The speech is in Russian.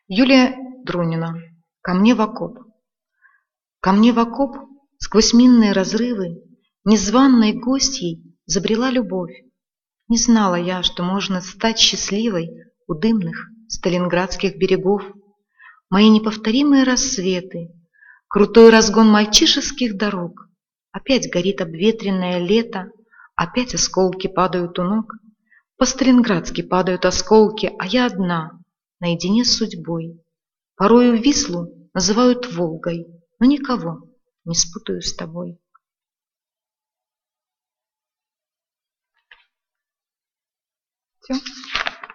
Юлия Друнина. Ко мне в окоп. Ко мне в окоп сквозь минные разрывы незваной гостьей забрела любовь. Не знала я, что можно стать счастливой у дымных сталинградских берегов. Мои неповторимые рассветы, крутой разгон мальчишеских дорог. Опять горит обветренное лето, опять осколки падают у ног. По-сталинградски падают осколки, а я одна, наедине с судьбой. Порою Вислу называют Волгой, но никого не спутаю с тобой. Все.